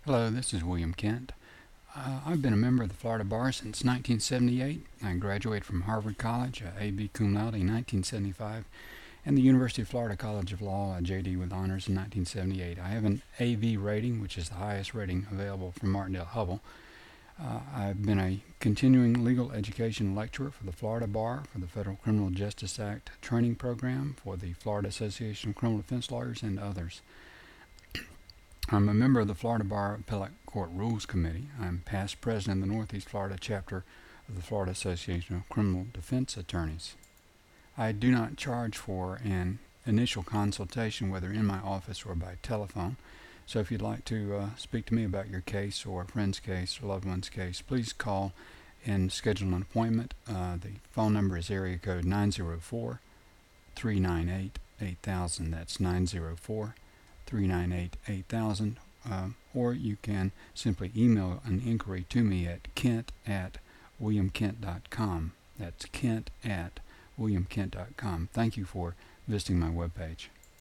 Hello, this is William Kent. I've been a member of the Florida Bar since 1978. I graduated from Harvard College, A.B. cum laude in 1975, and the University of Florida College of Law, J.D. with honors in 1978. I have an A.V. rating, which is the highest rating available from Martindale-Hubbell. I've been a continuing legal education lecturer for the Florida Bar, for the Federal Criminal Justice Act training program, for the Florida Association of Criminal Defense Lawyers, and others. I'm a member of the Florida Bar Appellate Court Rules Committee. I'm past president of the Northeast Florida chapter of the Florida Association of Criminal Defense Attorneys. I do not charge for an initial consultation, whether in my office or by telephone. So if you'd like to speak to me about your case or a friend's case or loved one's case, please call and schedule an appointment. The phone number is area code 904-398-8000. That's 904-398-8000. Or you can simply email an inquiry to me at kent@williamkent.com. That's kent@williamkent.com. Thank you for visiting my webpage.